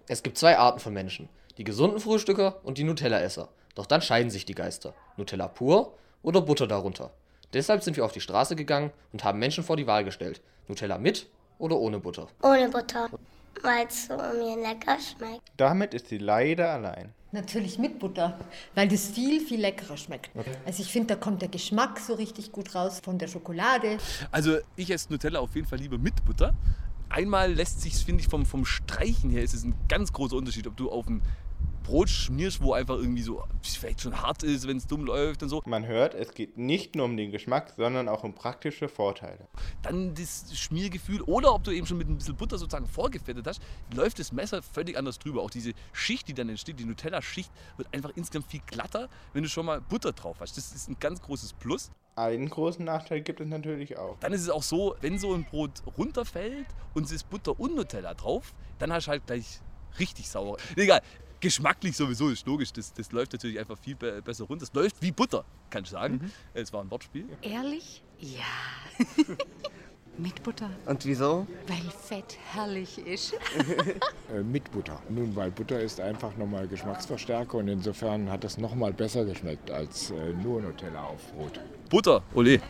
Es gibt zwei Arten von Menschen, die gesunden Frühstücker und die Nutella-Esser. Doch dann scheiden sich die Geister. Nutella pur oder Butter darunter. Deshalb sind wir auf die Straße gegangen und haben Menschen vor die Wahl gestellt. Nutella mit oder ohne Butter? Ohne Butter, weil es so mir lecker schmeckt. Damit ist sie leider allein. Natürlich mit Butter, weil das viel, viel leckerer schmeckt. Also ich finde, da kommt der Geschmack so richtig gut raus von der Schokolade. Also ich esse Nutella auf jeden Fall lieber mit Butter. Einmal lässt sich, finde ich, vom Streichen her ist es ein ganz großer Unterschied, ob du auf ein Brot schmierst, wo einfach irgendwie so vielleicht schon hart ist, wenn es dumm läuft und so. Man hört, es geht nicht nur um den Geschmack, sondern auch um praktische Vorteile. Dann das Schmiergefühl oder ob du eben schon mit ein bisschen Butter sozusagen vorgefettet hast, läuft das Messer völlig anders drüber. Auch diese Schicht, die dann entsteht, die Nutella-Schicht, wird einfach insgesamt viel glatter, wenn du schon mal Butter drauf hast. Das ist ein ganz großes Plus. Einen großen Nachteil gibt es natürlich auch. Dann ist es auch so, wenn so ein Brot runterfällt und es ist Butter und Nutella drauf, dann hast du halt gleich richtig sauer. Egal. Geschmacklich sowieso ist logisch, das läuft natürlich einfach viel besser runter. Das läuft wie Butter, kann ich sagen. Es war ein Wortspiel. Ehrlich? Ja. Mit Butter. Und wieso? Weil Fett herrlich ist. Mit Butter. Nun, weil Butter ist einfach nochmal Geschmacksverstärker und insofern hat es nochmal besser geschmeckt als nur Nutella auf Brot. Butter, ole.